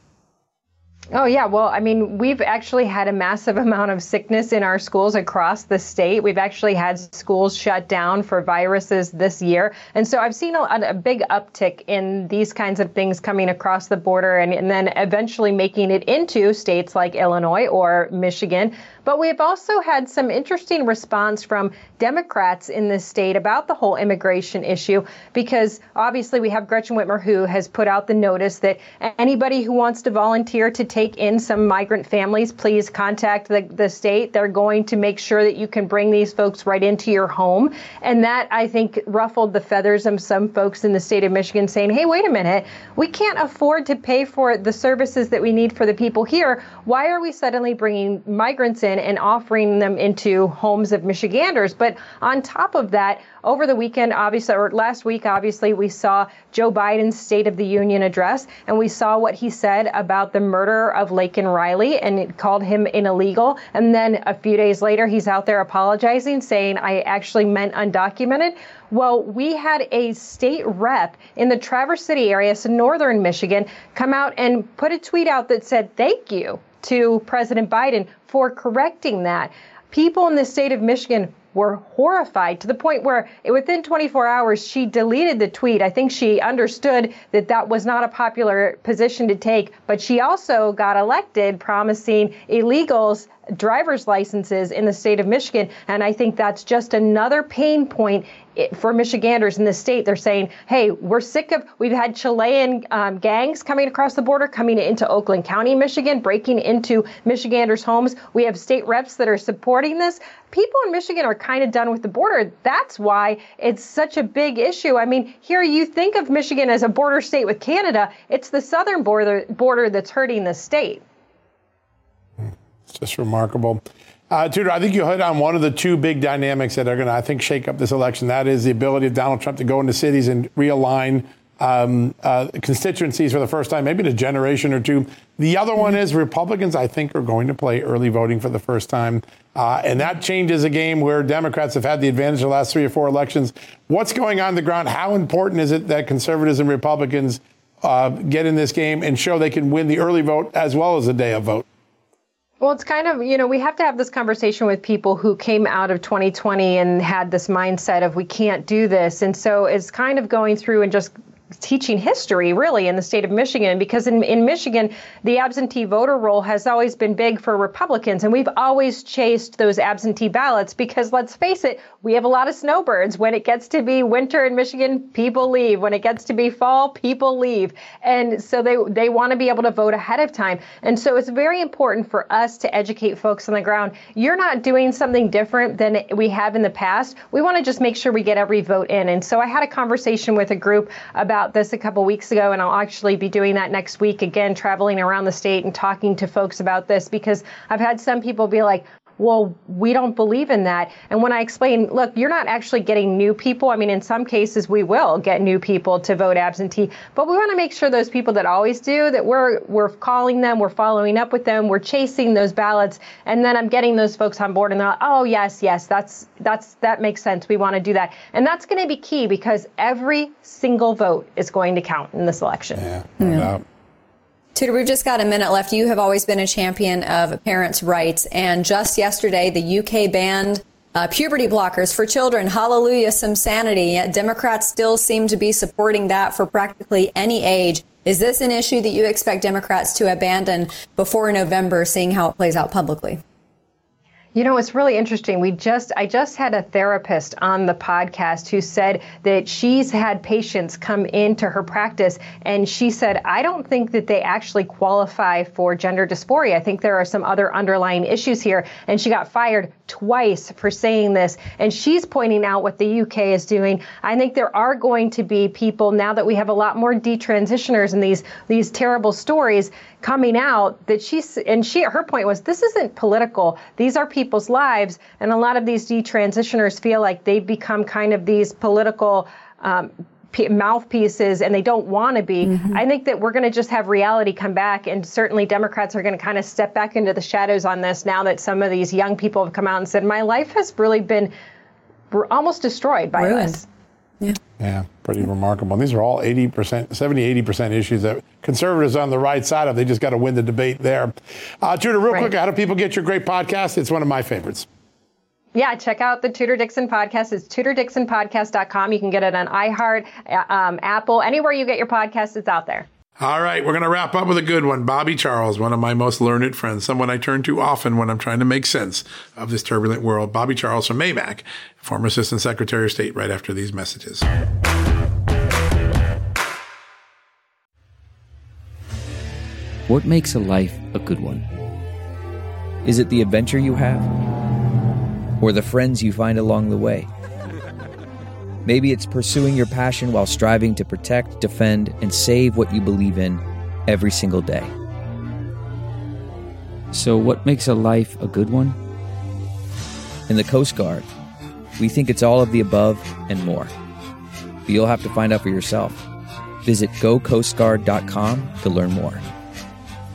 S17: Oh, yeah. Well, I mean, we've actually had a massive amount of sickness in our schools across the state. We've actually had schools shut down for viruses this year. And so I've seen a big uptick in these kinds of things coming across the border and then eventually making it into states like Illinois or Michigan. But we've also had some interesting response from Democrats in this state about the whole immigration issue, because obviously we have Gretchen Whitmer, who has put out the notice that anybody who wants to volunteer to take in some migrant families, please contact the state. They're going to make sure that you can bring these folks right into your home. And that, I think, ruffled the feathers of some folks in the state of Michigan saying, hey, wait a minute, we can't afford to pay for the services that we need for the people here. Why are we suddenly bringing migrants in and offering them into homes of Michiganders? But on top of that, over the weekend, obviously, or last week, obviously, we saw Joe Biden's State of the Union address, and we saw what he said about the murder of Laken Riley, and it called him an illegal. And then a few days later, he's out there apologizing, saying, I actually meant undocumented. Well, we had a state rep in the Traverse City area, so northern Michigan, come out and put a tweet out that said thank you to President Biden for correcting that. People in the state of Michigan were horrified to the point where within 24 hours, she deleted the tweet. I think she understood that that was not a popular position to take, but she also got elected promising illegals driver's licenses in the state of Michigan. And I think that's just another pain point for Michiganders in the state. They're saying, hey, we've had Chilean gangs coming across the border, coming into Oakland County, Michigan, breaking into Michiganders' homes. We have state reps that are supporting this. People in Michigan are kind of done with the border. That's why it's such a big issue. I mean, here you think of Michigan as a border state with Canada. It's the southern border that's hurting the state.
S1: It's just remarkable. Tudor, I think you hit on one of the two big dynamics that are going to, I think, shake up this election. That is the ability of Donald Trump to go into cities and realign constituencies for the first time, maybe in a generation or two. The other one is Republicans, I think, are going to play early voting for the first time. And that changes a game where Democrats have had the advantage the last 3 or 4 elections. What's going on the ground? How important is it that conservatives and Republicans get in this game and show they can win the early vote as well as the day of vote?
S17: Well, it's kind of, we have to have this conversation with people who came out of 2020 and had this mindset of we can't do this. And so it's kind of going through and just teaching history, really, in the state of Michigan, because in Michigan, the absentee voter roll has always been big for Republicans. And we've always chased those absentee ballots because, let's face it, we have a lot of snowbirds. When it gets to be winter in Michigan, people leave. When it gets to be fall, people leave. And so they want to be able to vote ahead of time. And so it's very important for us to educate folks on the ground. You're not doing something different than we have in the past. We want to just make sure we get every vote in. And so I had a conversation with a group about this a couple weeks ago, and I'll actually be doing that next week, again, traveling around the state and talking to folks about this, because I've had some people be like, well, we don't believe in that. And when I explain, look, you're not actually getting new people. I mean, in some cases, we will get new people to vote absentee, but we want to make sure those people that always do, that we're calling them, we're following up with them, we're chasing those ballots, and then I'm getting those folks on board, and they're like, oh, yes, that makes sense. We want to do that. And that's going to be key, because every single vote is going to count in this election.
S1: Yeah, no doubt.
S5: Tudor, we've just got a minute left. You have always been a champion of parents' rights. And just yesterday, the UK banned puberty blockers for children. Hallelujah, some sanity. Democrats still seem to be supporting that for practically any age. Is this an issue that you expect Democrats to abandon before November, seeing how it plays out publicly?
S17: It's really interesting. I just had a therapist on the podcast who said that she's had patients come into her practice, and she said, I don't think that they actually qualify for gender dysphoria. I think there are some other underlying issues here. And she got fired twice for saying this. And she's pointing out what the UK is doing. I think there are going to be people, now that we have a lot more detransitioners and these terrible stories coming out, that her point was, this isn't political. These are people's lives. And a lot of these detransitioners feel like they've become kind of these political mouthpieces, and they don't want to be. Mm-hmm. I think that we're going to just have reality come back, and certainly Democrats are going to kind of step back into the shadows on this now that some of these young people have come out and said, my life has really been almost destroyed by this.
S1: Yeah, pretty remarkable. And these are all 70-80% issues that conservatives on the right side of. They just got to win the debate there. Tudor, real quick, how do people get your great podcast? It's one of my favorites.
S17: Yeah, check out the Tudor Dixon podcast. It's TudorDixonPodcast.com. You can get it on iHeart, Apple, anywhere you get your podcasts, it's out there.
S1: All right, we're going to wrap up with a good one. Bobby Charles, one of my most learned friends, someone I turn to often when I'm trying to make sense of this turbulent world. Bobby Charles from Maymac, former Assistant Secretary of State, right after these messages.
S2: What makes a life a good one? Is it the adventure you have? Or the friends you find along the way? Maybe it's pursuing your passion while striving to protect, defend, and save what you believe in every single day. So what makes a life a good one? In the Coast Guard, we think it's all of the above and more. But you'll have to find out for yourself. Visit GoCoastGuard.com to learn more.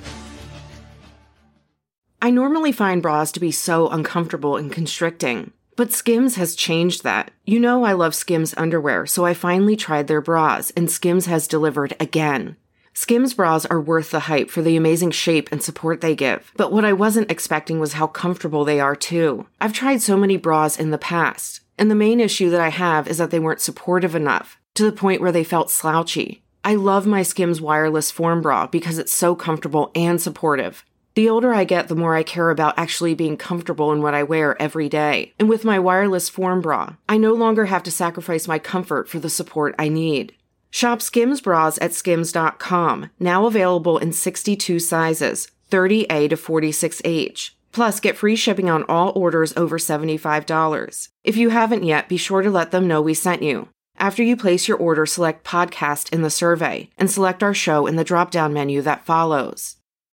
S18: I normally find bras to be so uncomfortable and constricting. But Skims has changed that. You know I love Skims underwear, so I finally tried their bras, and Skims has delivered again. Skims bras are worth the hype for the amazing shape and support they give, but what I wasn't expecting was how comfortable they are too. I've tried so many bras in the past, and the main issue that I have is that they weren't supportive enough, to the point where they felt slouchy. I love my Skims wireless form bra because it's so comfortable and supportive. The older I get, the more I care about actually being comfortable in what I wear every day. And with my wireless form bra, I no longer have to sacrifice my comfort for the support I need. Shop Skims bras at skims.com, now available in 62 sizes, 30A to 46H. Plus, get free shipping on all orders over $75. If you haven't yet, be sure to let them know we sent you. After you place your order, select podcast in the survey and select our show in the drop-down menu that follows.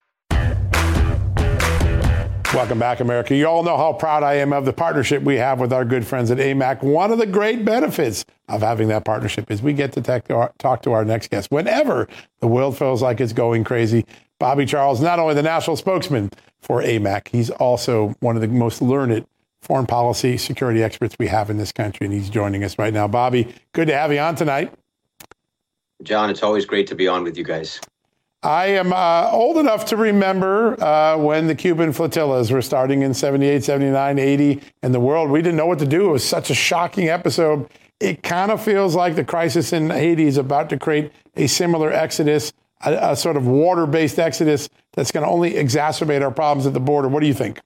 S1: Welcome back, America. You all know how proud I am of the partnership we have with our good friends at AMAC. One of the great benefits of having that partnership is we get to talk to our next guest whenever the world feels like it's going crazy. Bobby Charles, not only the national spokesman for AMAC, he's also one of the most learned foreign policy security experts we have in this country, and he's joining us right now. Bobby, good to have you on tonight.
S19: John, it's always great to be on with you guys.
S1: I am old enough to remember when the Cuban flotillas were starting in 78, 79, 80, and the world, we didn't know what to do. It was such a shocking episode. It kind of feels like the crisis in Haiti is about to create a similar exodus, a sort of water-based exodus that's going to only exacerbate our problems at the border. What do you think?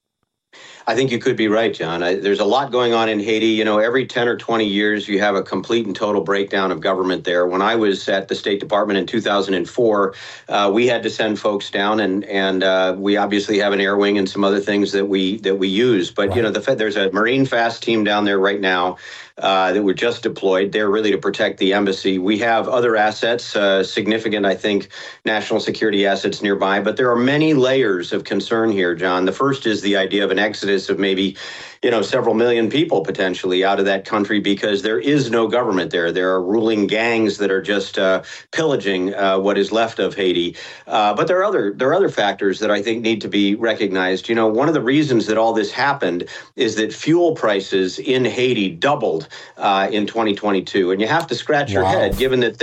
S19: I think you could be right, John. There's a lot going on in Haiti. You know, every 10 or 20 years, you have a complete and total breakdown of government there. When I was at the State Department in 2004, we had to send folks down, and we obviously have an air wing and some other things that we use. But, right. You know, there's a Marine Fast team down there right now that were just deployed. They're really to protect the embassy. We have other assets, significant, I think, national security assets nearby. But there are many layers of concern here, John. The first is the idea of an exodus of maybe, you know, several million people potentially out of that country because there is no government there. There are ruling gangs that are just pillaging what is left of Haiti. But there are other factors that I think need to be recognized. You know, one of the reasons that all this happened is that fuel prices in Haiti doubled in 2022. And you have to scratch your head, given that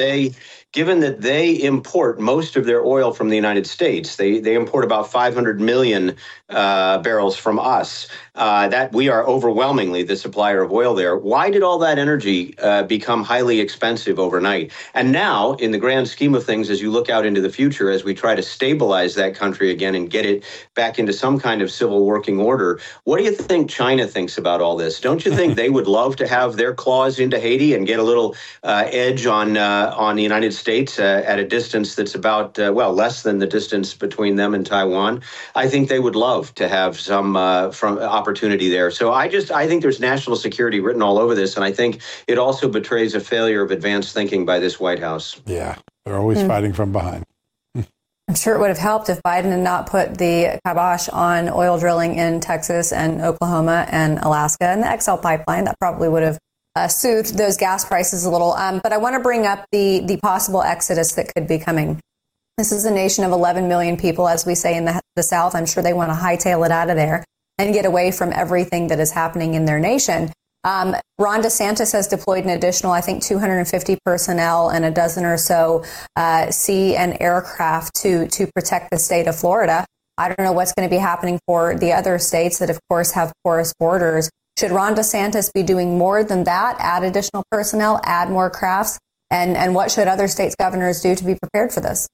S19: they import most of their oil from the United States. They import about 500 million barrels from us. That we are overwhelmingly the supplier of oil there. Why did all that energy become highly expensive overnight? And now, in the grand scheme of things, as you look out into the future, as we try to stabilize that country again and get it back into some kind of civil working order, what do you think China thinks about all this? Don't you think they would love to have their claws into Haiti and get a little edge on the United States at a distance that's about, less than the distance between them and Taiwan? I think they would love to have some opportunity there. So I think there's national security written all over this, and I think it also betrays a failure of advanced thinking by this White House.
S1: Yeah, they're always fighting from behind.
S5: I'm sure it would have helped if Biden had not put the kibosh on oil drilling in Texas and Oklahoma and Alaska and the XL pipeline. That probably would have soothed those gas prices a little. But I want to bring up the possible exodus that could be coming. This is a nation of 11 million people, as we say in the South. I'm sure they want to hightail it out of there and get away from everything that is happening in their nation. Ron DeSantis has deployed an additional, I think, 250 personnel and a dozen or so sea and aircraft to protect the state of Florida. I don't know what's going to be happening for the other states that, of course, have porous borders. Should Ron DeSantis be doing more than that, add additional personnel, add more crafts? And what should other states' governors do to be prepared for this?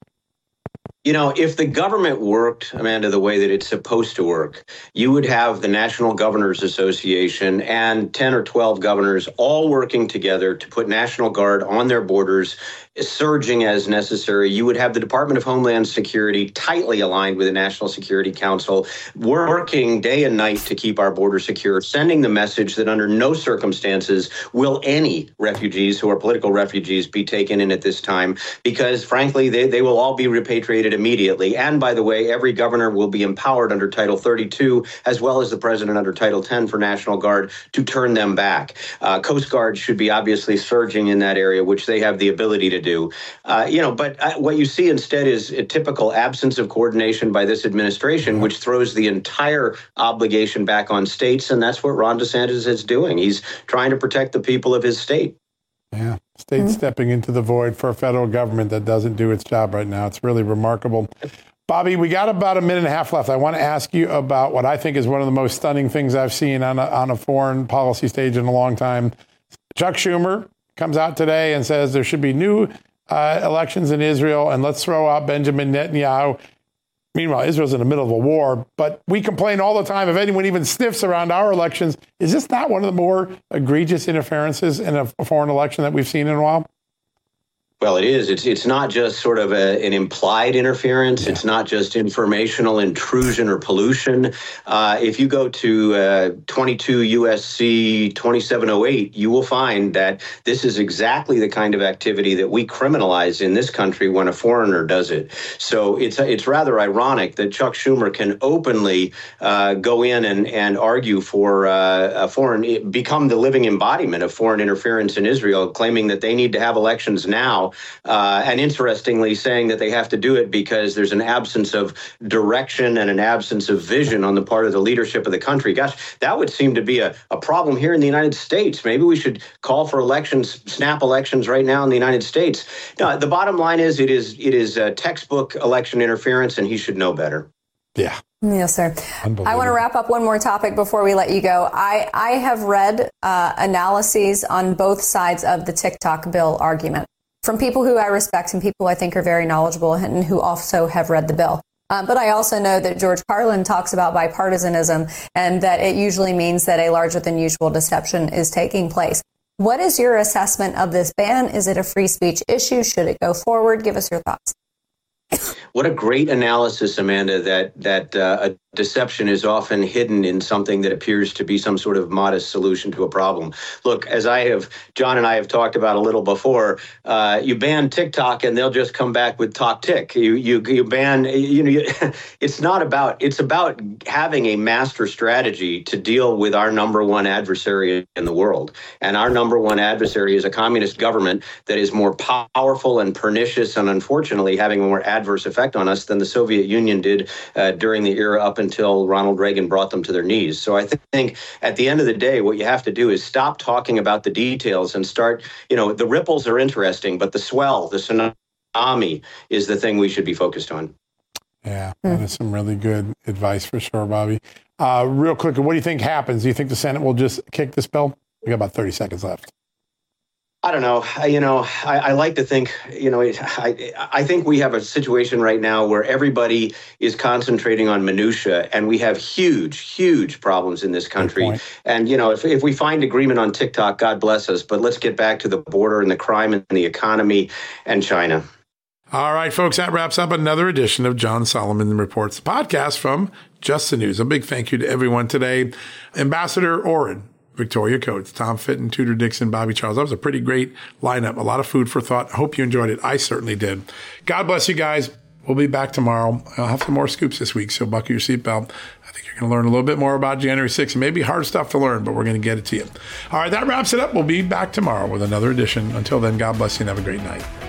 S19: You know, if the government worked, Amanda, the way that it's supposed to work, you would have the National Governors Association and 10 or 12 governors all working together to put National Guard on their borders, surging as necessary. You would have the Department of Homeland Security tightly aligned with the National Security Council, working day and night to keep our border secure, sending the message that under no circumstances will any refugees who are political refugees be taken in at this time, because frankly, they will all be repatriated immediately. And by the way, every governor will be empowered under Title 32, as well as the president under Title 10 for National Guard, to turn them back. Coast Guard should be obviously surging in that area, which they have the ability to do. But what you see instead is a typical absence of coordination by this administration, which throws the entire obligation back on states. And that's what Ron DeSantis is doing. He's trying to protect the people of his state.
S1: Yeah, states stepping into the void for a federal government that doesn't do its job right now. It's really remarkable. Bobby, we got about a minute and a half left. I want to ask you about what I think is one of the most stunning things I've seen on a foreign policy stage in a long time. Chuck Schumer comes out today and says there should be new elections in Israel, and let's throw out Benjamin Netanyahu. Meanwhile, Israel's in the middle of a war, but we complain all the time if anyone even sniffs around our elections. Is this not one of the more egregious interferences in a foreign election that we've seen in a while?
S19: Well, it is. It's not just sort of an implied interference. It's not just informational intrusion or pollution. If you go to 22 USC 2708, you will find that this is exactly the kind of activity that we criminalize in this country when a foreigner does it. So it's rather ironic that Chuck Schumer can openly go in and argue for become the living embodiment of foreign interference in Israel, claiming that they need to have elections now. And interestingly, saying that they have to do it because there's an absence of direction and an absence of vision on the part of the leadership of the country. Gosh, that would seem to be a problem here in the United States. Maybe we should call for elections, snap elections right now in the United States. No, the bottom line is it is textbook election interference, and he should know better.
S1: Yeah.
S5: Yes, sir. I want to wrap up one more topic before we let you go. I have read analyses on both sides of the TikTok bill argument from people who I respect and people I think are very knowledgeable and who also have read the bill. But I also know that George Carlin talks about bipartisanism and that it usually means that a larger than usual deception is taking place. What is your assessment of this ban? Is it a free speech issue? Should it go forward? Give us your thoughts.
S19: What a great analysis, Amanda, that a deception is often hidden in something that appears to be some sort of modest solution to a problem. Look, as John and I have talked about a little before, you ban TikTok and they'll just come back with TalkTik. You ban, it's about having a master strategy to deal with our number one adversary in the world. And our number one adversary is a communist government that is more powerful and pernicious and unfortunately having a more adverse effect on us than the Soviet Union did during the era up until Ronald Reagan brought them to their knees. So I think at the end of the day, what you have to do is stop talking about the details and start, the ripples are interesting, but the swell, the tsunami is the thing we should be focused on.
S1: Yeah, that is some really good advice for sure, Bobby. Real quick, what do you think happens? Do you think the Senate will just kick this bill? We got about 30 seconds left.
S19: I don't know. I like to think, I think we have a situation right now where everybody is concentrating on minutia, and we have huge, huge problems in this country. And, if we find agreement on TikTok, God bless us. But let's get back to the border and the crime and the economy and China.
S1: All right, folks, that wraps up another edition of John Solomon Reports, the podcast from Just the News. A big thank you to everyone today. Ambassador Oren, Victoria Coates, Tom Fitton, Tudor Dixon, Bobby Charles. That was a pretty great lineup. A lot of food for thought. I hope you enjoyed it. I certainly did. God bless you guys. We'll be back tomorrow. I'll have some more scoops this week, so buckle your seatbelt. I think you're going to learn a little bit more about January 6th. It may be hard stuff to learn, but we're going to get it to you. All right, that wraps it up. We'll be back tomorrow with another edition. Until then, God bless you and have a great night.